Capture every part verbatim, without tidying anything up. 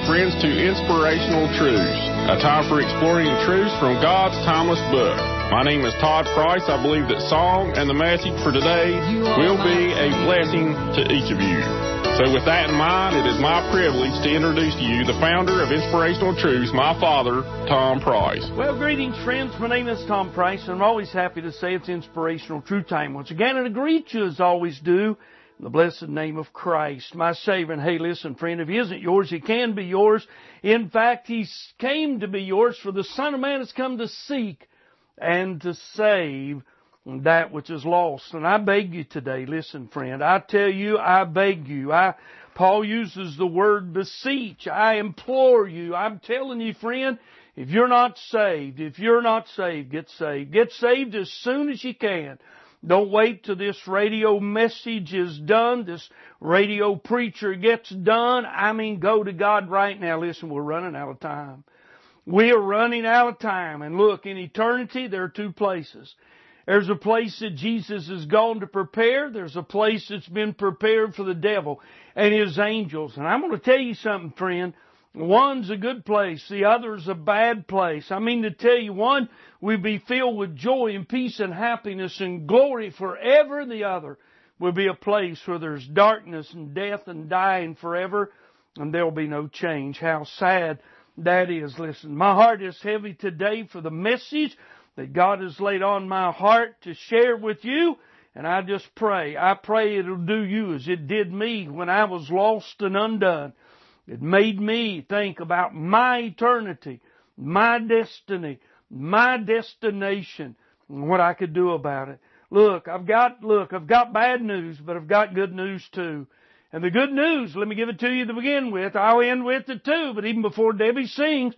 friends, to Inspirational Truths, a time for exploring truths from God's timeless book. My name is Todd Price. I believe that song and the message for today will be a blessing to each of you. So with that in mind, it is my privilege to introduce to you the founder of Inspirational Truths, my father, Tom Price. Well, greetings, friends. My name is Tom Price, and I'm always happy to say it's Inspirational Truth Time once again, and I greet you as I always do in the blessed name of Christ, my Savior. And hey, listen, friend, if He isn't yours, He can be yours. In fact, He came to be yours, for the Son of Man has come to seek and to save that which is lost. And I beg you today, listen, friend, I tell you, I beg you. I Paul uses the word beseech. I implore you. I'm telling you, friend, if you're not saved, if you're not saved, get saved. Get saved as soon as you can. Don't wait till this radio message is done, this radio preacher gets done. I mean, go to God right now. Listen, we're running out of time. We are running out of time. And look, in eternity, there are two places. There's a place that Jesus has gone to prepare. There's a place that's been prepared for the devil and his angels. And I'm going to tell you something, friend. One's a good place. The other's a bad place. I mean to tell you, one will be filled with joy and peace and happiness and glory forever. The other will be a place where there's darkness and death and dying forever, and there'll be no change. How sad that is. Listen, my heart is heavy today for the message that God has laid on my heart to share with you. And I just pray, I pray it'll do you as it did me when I was lost and undone. It made me think about my eternity, my destiny, my destination, and what I could do about it. Look, I've got, look, I've got bad news, but I've got good news too. And the good news, let me give it to you to begin with. I'll end with it too, but even before Debbie sings,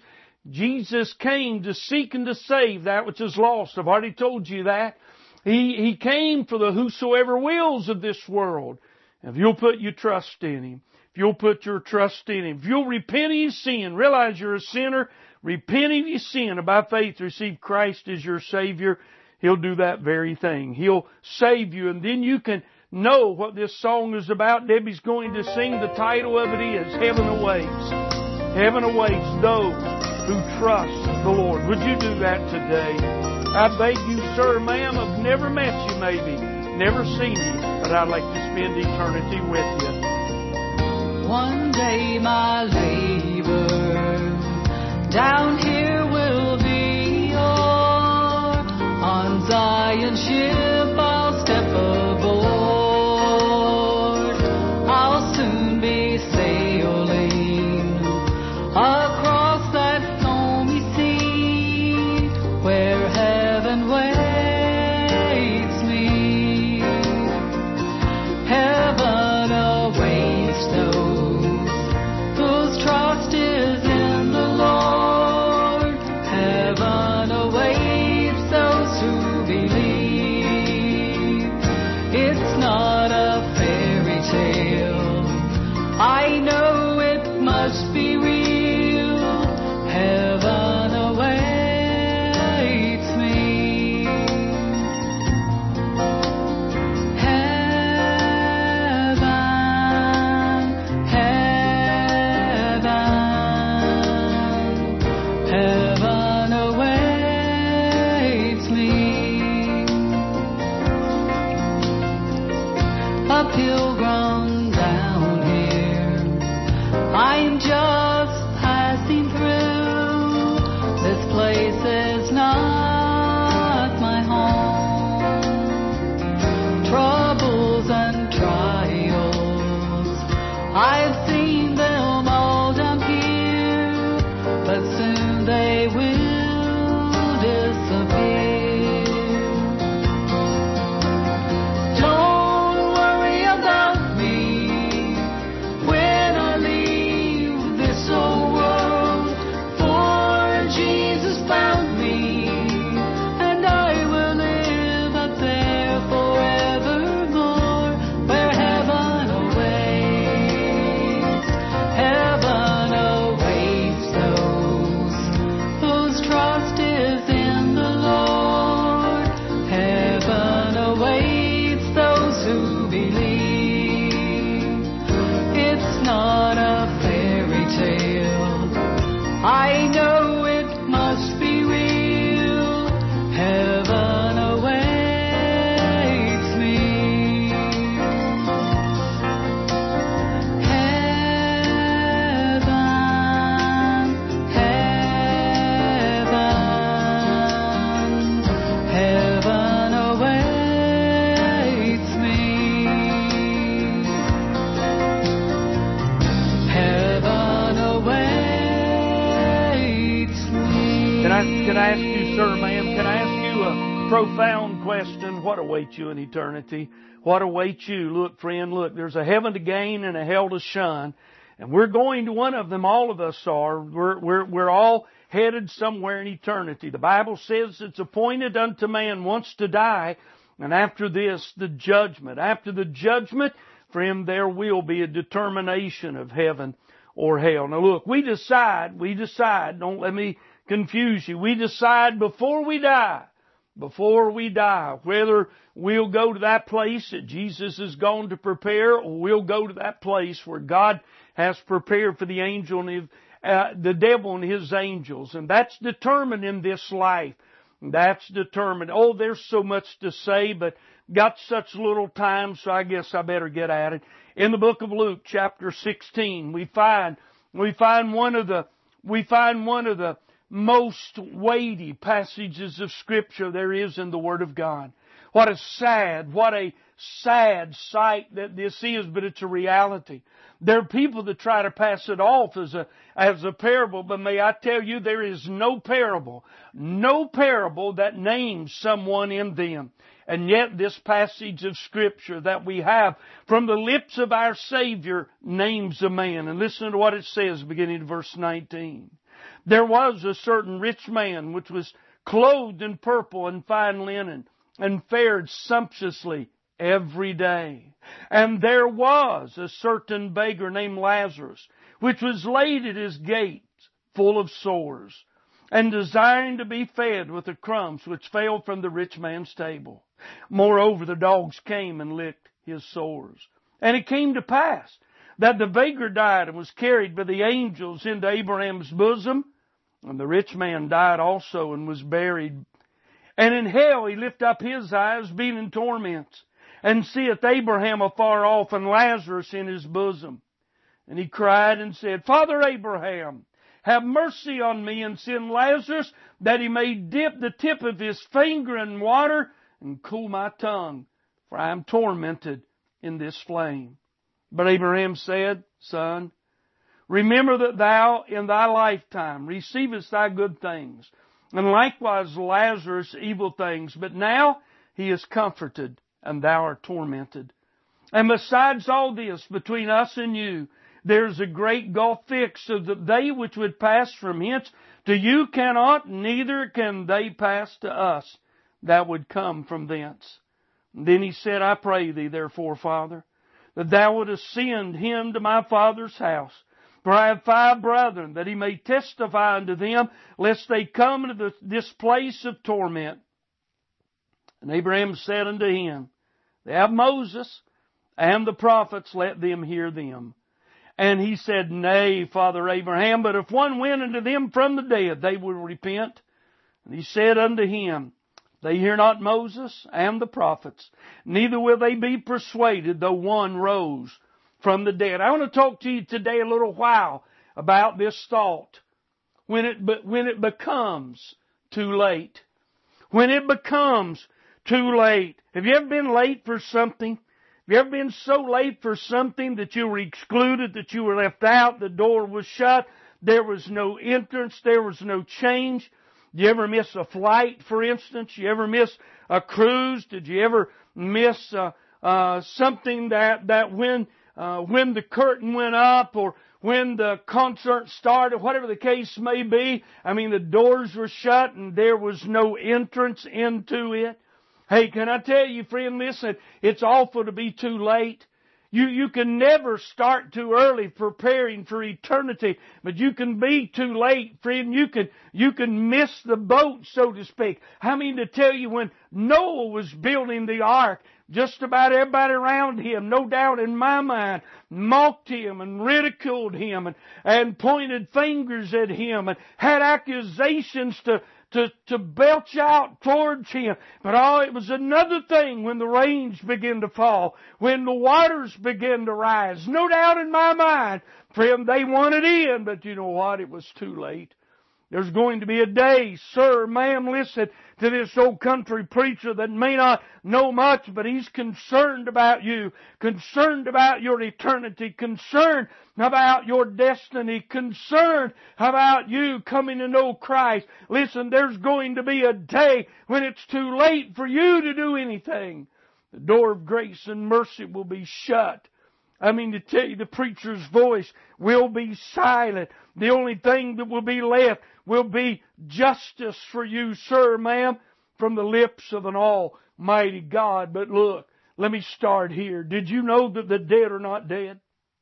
Jesus came to seek and to save that which is lost. I've already told you that. He, He came for the whosoever wills of this world. If you'll put your trust in Him, if you'll put your trust in Him, if you'll repent of your sin, realize you're a sinner, repent of your sin, and by faith receive Christ as your Savior, He'll do that very thing. He'll save you, and then you can know what this song is about. Debbie's going to sing. The title of it is Heaven Awaits. Heaven awaits those who trust the Lord. Would you do that today? I beg you, sir, ma'am, I've never met you maybe, never seen you, but I'd like to spend eternity with you. One day my labor down here will be o'er. On Zion's ship I'll step aboard. I'll soon be sailing across that stormy sea where heaven waits me. Heaven awaits those whose trust is in the Lord. Heaven awaits those who believe. It's not a fairy tale. I know it must be real. Heaven awaits me. Heaven, heaven, heaven awaits me. A pilgrim down here, I'm just passing through. This place is not my home. Troubles and trials, I've seen them all down here, but soon they will disappear. Don't worry about me when I leave this old world, for Jesus found me, and I will live up there forevermore, where heaven awaits. Heaven awaits those whose I, can I ask you, sir, ma'am, can I ask you a profound question? What awaits you in eternity? What awaits you? Look, friend, look, there's a heaven to gain and a hell to shun. And we're going to one of them, all of us are. We're, we're, we're all headed somewhere in eternity. The Bible says it's appointed unto man once to die, and after this, the judgment. After the judgment, friend, there will be a determination of heaven or hell. Now look, we decide, we decide, don't let me confuse you, we decide before we die, before we die, whether we'll go to that place that Jesus has gone to prepare, or we'll go to that place where God has prepared for the angel and his, uh, the devil and his angels. And that's determined in this life. That's determined. Oh, there's so much to say, but got such little time, so I guess I better get at it. In the book of Luke, chapter sixteen, we find, we find one of the, we find one of the most weighty passages of Scripture there is in the Word of God. What a sad, what a sad sight that this is, but it's a reality. There are people that try to pass it off as a, as a parable, but may I tell you, there is no parable, no parable that names someone in them. And yet this passage of Scripture that we have from the lips of our Savior names a man. And listen to what it says beginning in verse nineteen. There was a certain rich man which was clothed in purple and fine linen, and fared sumptuously every day. And there was a certain beggar named Lazarus, which was laid at his gate, full of sores, and desiring to be fed with the crumbs which fell from the rich man's table. Moreover, the dogs came and licked his sores. And it came to pass that the beggar died and was carried by the angels into Abraham's bosom. And the rich man died also and was buried. And in hell he lift up his eyes, being in torments, and seeth Abraham afar off, and Lazarus in his bosom. And he cried and said, Father Abraham, have mercy on me, and send Lazarus, that he may dip the tip of his finger in water, and cool my tongue, for I am tormented in this flame. But Abraham said, Son, remember that thou in thy lifetime receivest thy good things, and likewise Lazarus evil things. But now he is comforted, and thou art tormented. And besides all this, between us and you, there is a great gulf fixed, so that they which would pass from hence to you cannot, neither can they pass to us that would come from thence. And then he said, I pray thee, therefore, Father, that thou wouldest send him to my father's house. For I have five brethren, that he may testify unto them, lest they come into the, this place of torment. And Abraham said unto him, They have Moses and the prophets, let them hear them. And he said, Nay, Father Abraham, but if one went unto them from the dead, they would repent. And he said unto him, They hear not Moses and the prophets, neither will they be persuaded, though one rose from the dead. I want to talk to you today a little while about this thought. When it, when it becomes too late. When it becomes too late. Have you ever been late for something? Have you ever been so late for something that you were excluded, that you were left out, the door was shut, there was no entrance, there was no change? Did you ever miss a flight, for instance? Did you ever miss a cruise? Did you ever miss uh, uh, something that, that when, uh, when the curtain went up, or when the concert started, whatever the case may be, I mean, the doors were shut and there was no entrance into it? Hey, can I tell you, friend, listen, it's awful to be too late. You, you can never start too early preparing for eternity, but you can be too late, friend. You can, you can miss the boat, so to speak. I mean to tell you, when Noah was building the ark, just about everybody around him, no doubt in my mind, mocked him and ridiculed him and, and pointed fingers at him and had accusations to To, to belch out towards him. But oh, it was another thing when the rains began to fall, when the waters began to rise. No doubt in my mind, friend, they wanted in, but you know what? It was too late. There's going to be a day, sir, ma'am, listen to this old country preacher that may not know much, but he's concerned about you, concerned about your eternity, concerned about your destiny, concerned about you coming to know Christ. Listen, there's going to be a day when it's too late for you to do anything. The door of grace and mercy will be shut. I mean to tell you, the preacher's voice will be silent. The only thing that will be left will be justice for you, sir, ma'am, from the lips of an almighty God. But look, let me start here. Did you know that the dead are not dead?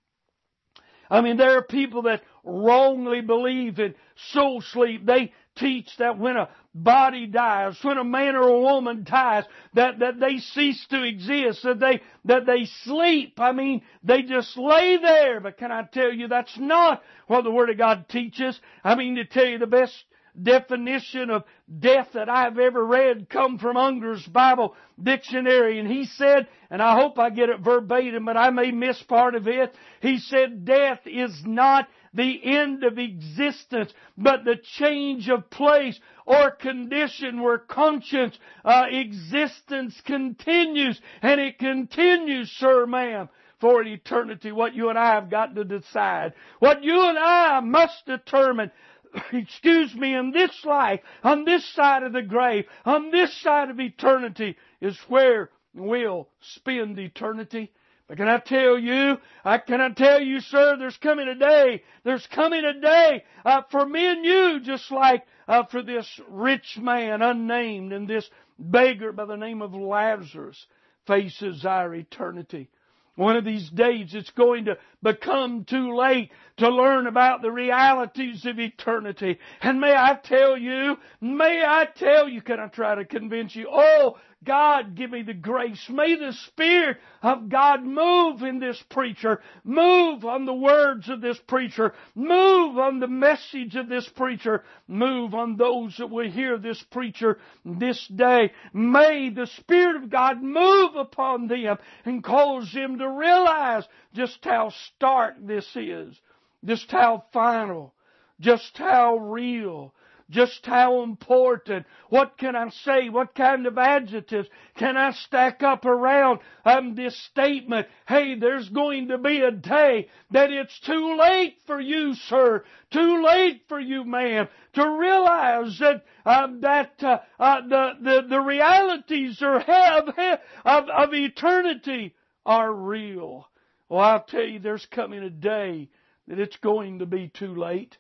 I mean, there are people that wrongly believe in soul sleep. They teach that when a body dies, when a man or a woman dies, that, that they cease to exist, that they, that they sleep. I mean, they just lay there. But can I tell you, that's not what the Word of God teaches. I mean, to tell you, the best definition of death that I've ever read come from Unger's Bible Dictionary. And he said, and I hope I get it verbatim, but I may miss part of it. He said, death is not the end of existence, but the change of place or condition where conscious uh, existence continues. And it continues, sir, ma'am, for an eternity. What you and I have got to decide, what you and I must determine, excuse me, in this life, on this side of the grave, on this side of eternity, is where we'll spend eternity. But can I tell you, I, can I tell you, sir, there's coming a day, there's coming a day uh, for me and you, just like uh, for this rich man, unnamed, and this beggar by the name of Lazarus faces our eternity. One of these days it's going to become too late to learn about the realities of eternity. And may I tell you, may I tell you, can I try to convince you? Oh, God, give me the grace. May the Spirit of God move in this preacher. Move on the words of this preacher. Move on the message of this preacher. Move on those that will hear this preacher this day. May the Spirit of God move upon them and cause them to realize just how stark this is. Just how final. Just how real. Just how important. What can I say? What kind of adjectives can I stack up around um, this statement? Hey, there's going to be a day that it's too late for you, sir. Too late for you, ma'am, to realize that uh, that uh, uh, the, the the realities are have, of of eternity are real. Well, I'll tell you, there's coming a day that it's going to be too late.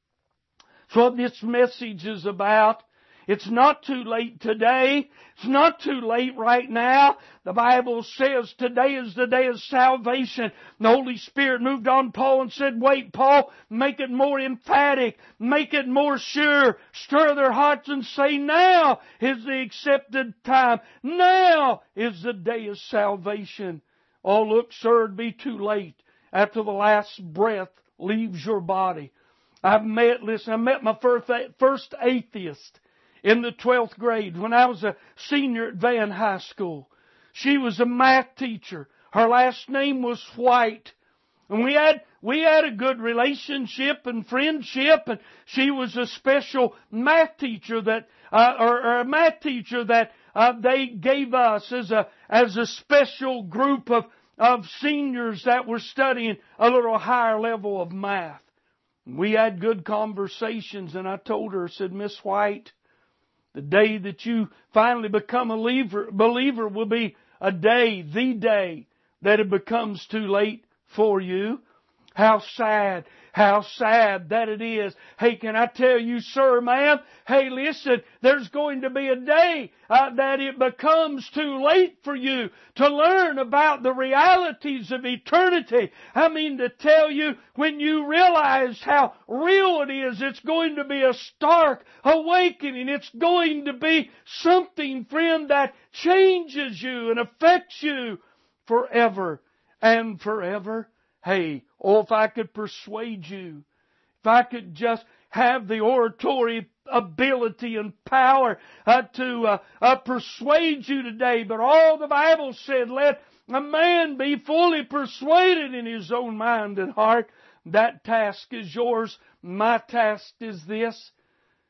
So what this message is about, it's not too late today. It's not too late right now. The Bible says today is the day of salvation. The Holy Spirit moved on Paul and said, wait, Paul, make it more emphatic. Make it more sure. Stir their hearts and say, now is the accepted time. Now is the day of salvation. Oh, look, sir, it'd be too late after the last breath leaves your body. I've met, listen, I met my first, first atheist in the twelfth grade when I was a senior at Van High School. She was a math teacher. Her last name was White. And we had, we had a good relationship and friendship, and she was a special math teacher that, uh, or, or a math teacher that, uh, they gave us as a, as a special group of, of seniors that were studying a little higher level of math. We had good conversations, and I told her, I said, Miss White, the day that you finally become a believer, believer will be a day, the day, that it becomes too late for you. How sad, how sad that it is. Hey, can I tell you, sir, ma'am? Hey, listen, there's going to be a day uh, that it becomes too late for you to learn about the realities of eternity. I mean to tell you, when you realize how real it is, it's going to be a stark awakening. It's going to be something, friend, that changes you and affects you forever and forever. Hey, oh, if I could persuade you, if I could just have the oratory ability and power uh, to uh, uh, persuade you today, but all the Bible said, let a man be fully persuaded in his own mind and heart. That task is yours. My task is this.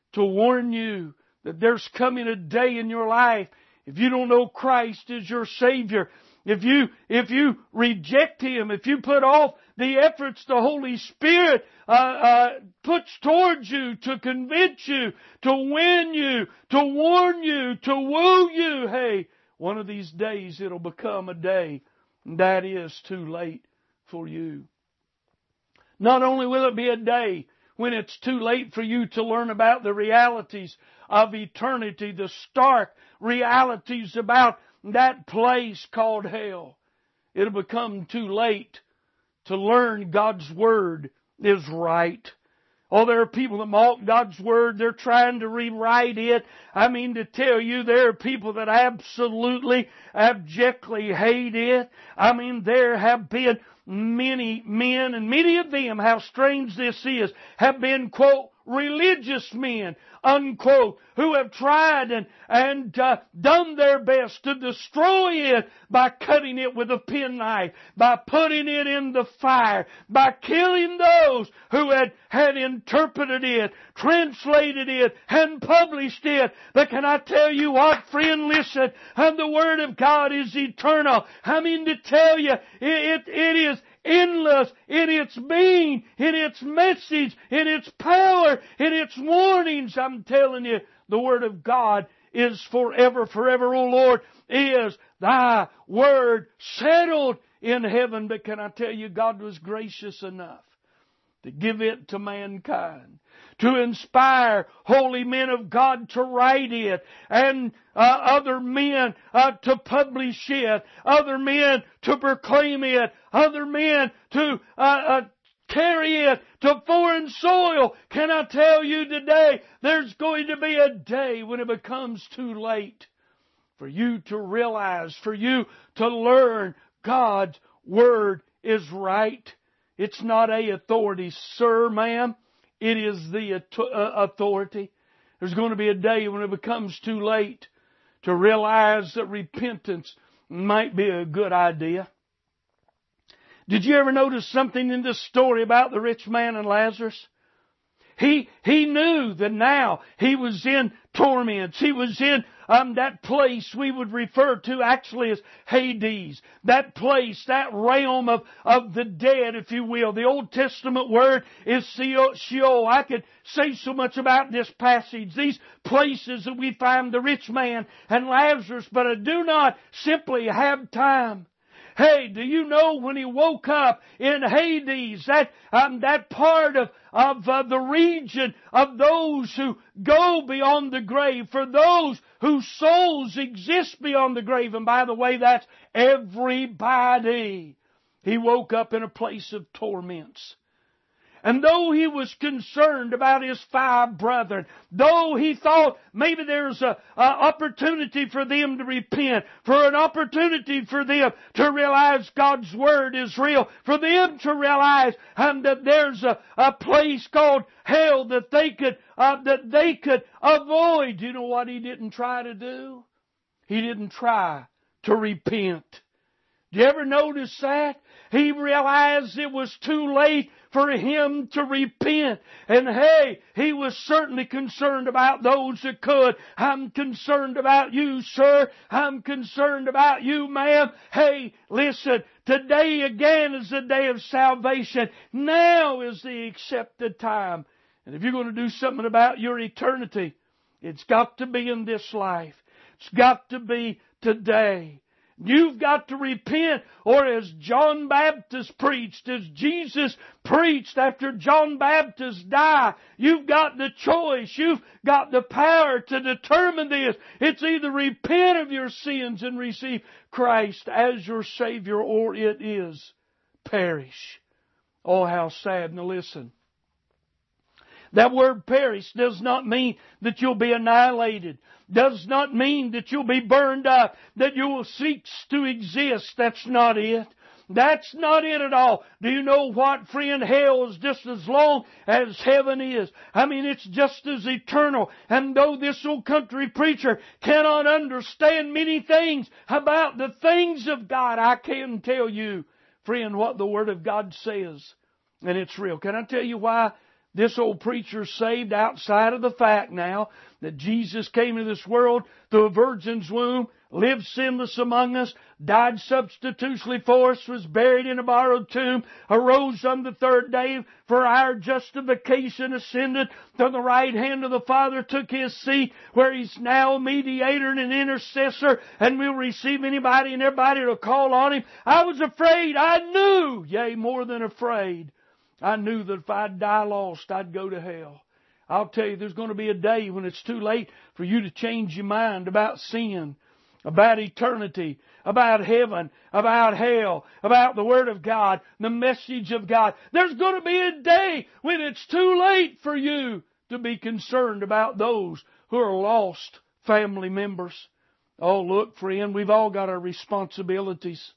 to warn you that there's coming a day in your life, if you don't know Christ as your Savior, if you, if you reject Him, if you put off the efforts the Holy Spirit uh, uh, puts towards you to convince you, to win you, to warn you, to woo you, hey, one of these days it'll become a day that is too late for you. Not only will it be a day when it's too late for you to learn about the realities of eternity, the stark realities about that place called hell, it'll become too late to learn God's Word is right. Oh, there are people that mock God's Word. They're trying to rewrite it. I mean to tell you, there are people that absolutely, abjectly hate it. I mean, there have been many men, and many of them, how strange this is, have been, quote, religious men, unquote, who have tried and, and uh, done their best to destroy it by cutting it with a penknife, by putting it in the fire, by killing those who had, had interpreted it, translated it, and published it. But can I tell you what, friend, listen, and the Word of God is eternal. I mean to tell you, it, it, it is endless in its being, in its message, in its power, in its warnings. I'm telling you, the Word of God is forever, forever. O Lord, is Thy Word settled in heaven. But can I tell you, God was gracious enough to give it to mankind, to inspire holy men of God to write it, and uh, other men uh, to publish it, other men to proclaim it, other men to uh, uh, carry it to foreign soil. Can I tell you today, there's going to be a day when it becomes too late for you to realize, for you to learn God's Word is right. It's not a authority, sir, ma'am. It is the authority. There's going to be a day when it becomes too late to realize that repentance might be a good idea. Did you ever notice something in this story about the rich man and Lazarus? He, he knew that now he was in torments. He was in um, that place we would refer to actually as Hades. That place, that realm of, of the dead, if you will. The Old Testament word is Sheol. I could say so much about this passage, these places that we find the rich man and Lazarus, but I do not simply have time. Hey, do you know when he woke up in Hades, that um, that part of, of uh, the region of those who go beyond the grave, for those whose souls exist beyond the grave, and by the way, that's everybody. He woke up in a place of torments. And though he was concerned about his five brethren, though he thought maybe there's an opportunity for them to repent, for an opportunity for them to realize God's Word is real, for them to realize um, that there's a, a place called hell that they could uh, that they could avoid, you know what he didn't try to do? He didn't try to repent. Did you ever notice that? He realized it was too late for him to repent. And hey, he was certainly concerned about those that could. I'm concerned about you, sir. I'm concerned about you, ma'am. Hey, listen, today again is the day of salvation. Now is the accepted time. And if you're going to do something about your eternity, it's got to be in this life. It's got to be today. You've got to repent, or as John Baptist preached, as Jesus preached after John Baptist died, you've got the choice, you've got the power to determine this. It's either repent of your sins and receive Christ as your Savior, or it is perish. Oh, how sad. Now listen. That word perish does not mean that you'll be annihilated. Does not mean that you'll be burned up, that you will cease to exist. That's not it. That's not it at all. Do you know what, friend? Hell is just as long as heaven is. I mean, it's just as eternal. And though this old country preacher cannot understand many things about the things of God, I can tell you, friend, what the Word of God says. And it's real. Can I tell you why this old preacher's saved outside of the fact now that Jesus came into this world through a virgin's womb, lived sinless among us, died substitutionally for us, was buried in a borrowed tomb, arose on the third day for our justification, ascended to the right hand of the Father, took His seat where He's now a mediator and an intercessor, and will receive anybody and everybody to call on Him. I was afraid. I knew, yea, more than afraid. I knew that if I'd die lost, I'd go to hell. I'll tell you, there's going to be a day when it's too late for you to change your mind about sin, about eternity, about heaven, about hell, about the Word of God, the message of God. There's going to be a day when it's too late for you to be concerned about those who are lost family members. Oh, look, friend, we've all got our responsibilities.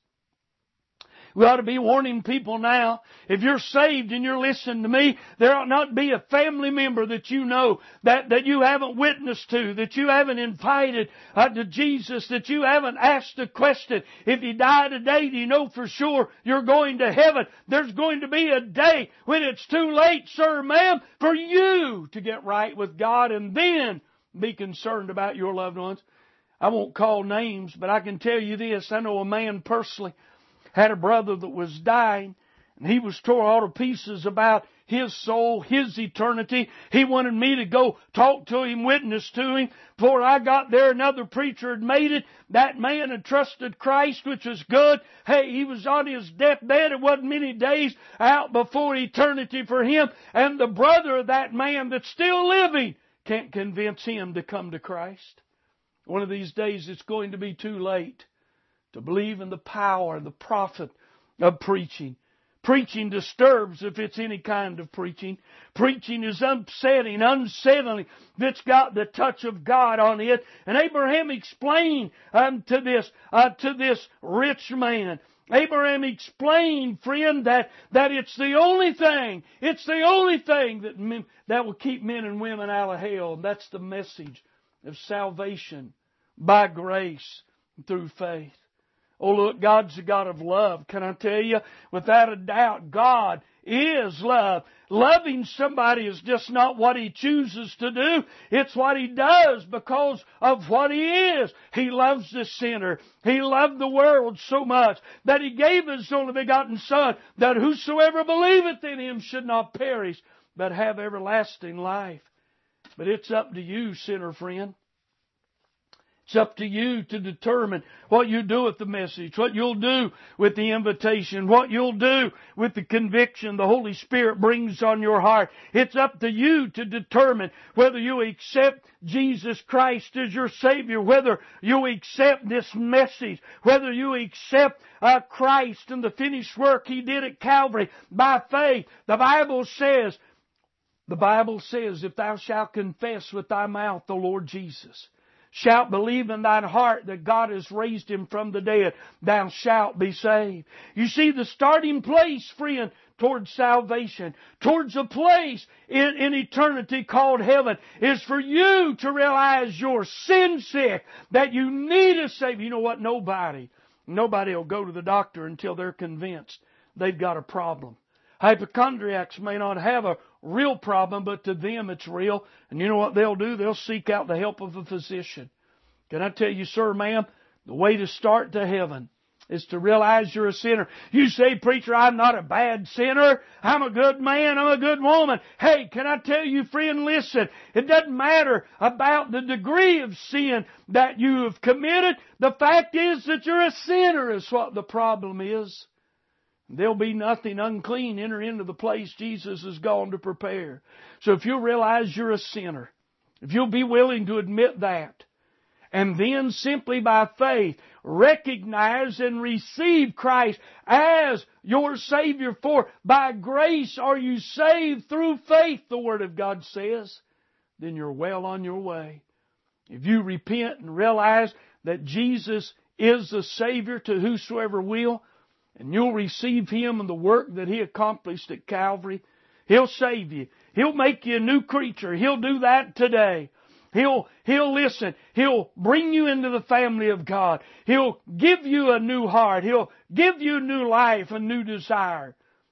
We ought to be warning people now. If you're saved and you're listening to me, there ought not be a family member that you know, that, that you haven't witnessed to, that you haven't invited uh, to Jesus, that you haven't asked a question. If you die today, do you know for sure you're going to heaven? There's going to be a day when it's too late, sir, ma'am, for you to get right with God and then be concerned about your loved ones. I won't call names, but I can tell you this. I know a man personally had a brother that was dying, and he was tore all to pieces about his soul, his eternity. He wanted me to go talk to him, witness to him. Before I got there, another preacher had made it. That man had trusted Christ, which was good. Hey, he was on his deathbed. It wasn't many days out before eternity for him. And the brother of that man that's still living can't convince him to come to Christ. One of these days it's going to be too late to believe in the power and the profit of preaching. Preaching disturbs if it's any kind of preaching. Preaching is upsetting, unsettling, that's got the touch of God on it. And Abraham explained um, to this uh, to this rich man. Abraham explained, friend, that, that it's the only thing, it's the only thing that, men, that will keep men and women out of hell. And that's the message of salvation by grace through faith. Oh, look, God's a God of love. Can I tell you? Without a doubt, God is love. Loving somebody is just not what He chooses to do. It's what He does because of what He is. He loves the sinner. He loved the world so much that He gave His only begotten Son, that whosoever believeth in Him should not perish, but have everlasting life. But it's up to you, sinner friend. It's up to you to determine what you do with the message, what you'll do with the invitation, what you'll do with the conviction the Holy Spirit brings on your heart. It's up to you to determine whether you accept Jesus Christ as your Savior, whether you accept this message, whether you accept uh, Christ and the finished work He did at Calvary by faith. The Bible says, the Bible says, if thou shalt confess with thy mouth the Lord Jesus, shalt believe in thine heart that God has raised Him from the dead, thou shalt be saved. You see, the starting place, friend, towards salvation, towards a place in, in eternity called heaven, is for you to realize you're sin sick, that you need a Savior. You know what? Nobody, nobody will go to the doctor until they're convinced they've got a problem. Hypochondriacs may not have a real problem, but to them it's real. And you know what they'll do? They'll seek out the help of a physician. Can I tell you, sir, ma'am, the way to start to heaven is to realize you're a sinner. You say, preacher, I'm not a bad sinner. I'm a good man. I'm a good woman. Hey, can I tell you, friend, listen. It doesn't matter about the degree of sin that you have committed. The fact is that you're a sinner is what the problem is. There'll be nothing unclean enter into the place Jesus has gone to prepare. So if you'll realize you're a sinner, if you'll be willing to admit that, and then simply by faith recognize and receive Christ as your Savior, for by grace are you saved through faith, the Word of God says, then you're well on your way. If you repent and realize that Jesus is the Savior to whosoever will, and you'll receive Him and the work that He accomplished at Calvary, He'll save you. He'll make you a new creature. He'll do that today. He'll, He'll listen. He'll bring you into the family of God. He'll give you a new heart. He'll give you new life, a new desire.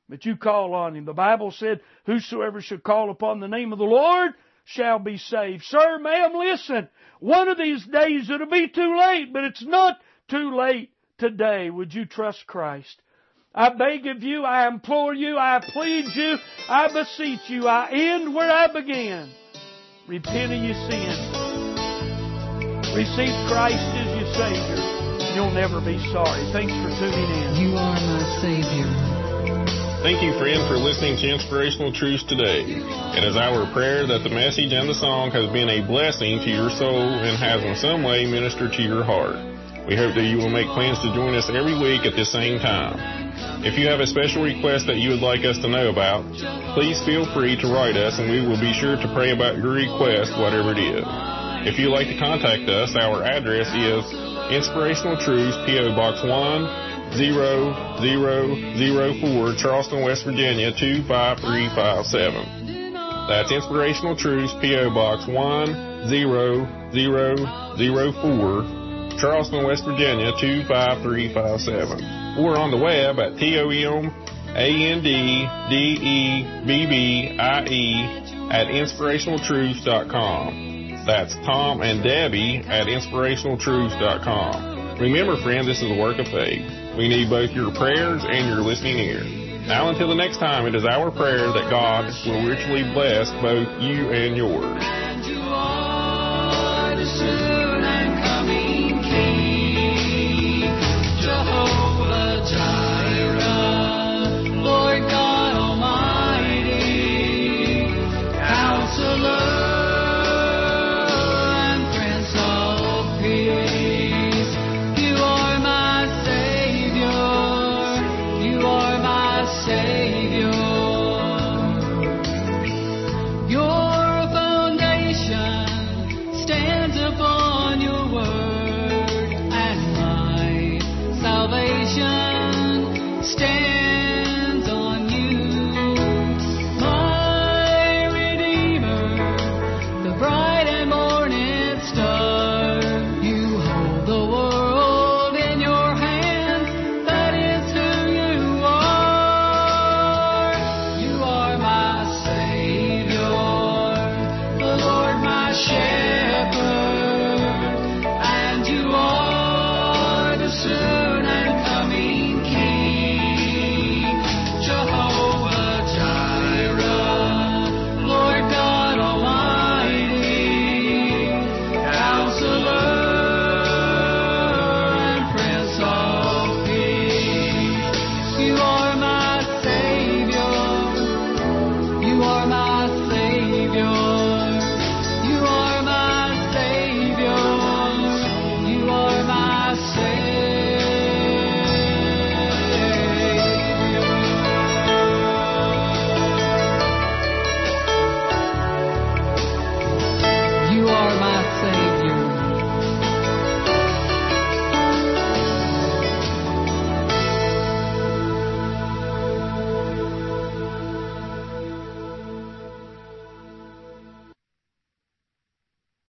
but you call on Him. The Bible said, whosoever shall call upon the name of the Lord shall be saved. Sir, ma'am, listen. One of these days it'll be too late, but it's not too late today. Would you trust Christ? I beg of you, I implore you, I plead you, I beseech you, I end where I began. Repent of your sins. Receive Christ as your Savior. You'll never be sorry. Thanks for tuning in. You are my Savior. Thank you, friend, for listening to Inspirational Truths today. It is our prayer that the message and the song has been a blessing to your soul and has in some way ministered to your heart. We hope that you will make plans to join us every week at the same time. If you have a special request that you would like us to know about, please feel free to write us and we will be sure to pray about your request, whatever it is. If you'd like to contact us, our address is Inspirational Truths, P O. Box one zero zero zero four, Charleston, West Virginia, two five three five seven. That's Inspirational Truths, P O. Box one zero zero zero four, Charleston, West Virginia, two five three five seven. Or on the web at T O M A N D D E B B I E at inspirational truths dot com. That's Tom and Debbie at inspirational truths dot com. Remember, friend, this is a work of faith. We need both your prayers and your listening ear. Now until the next time, it is our prayer that God will richly bless both you and yours.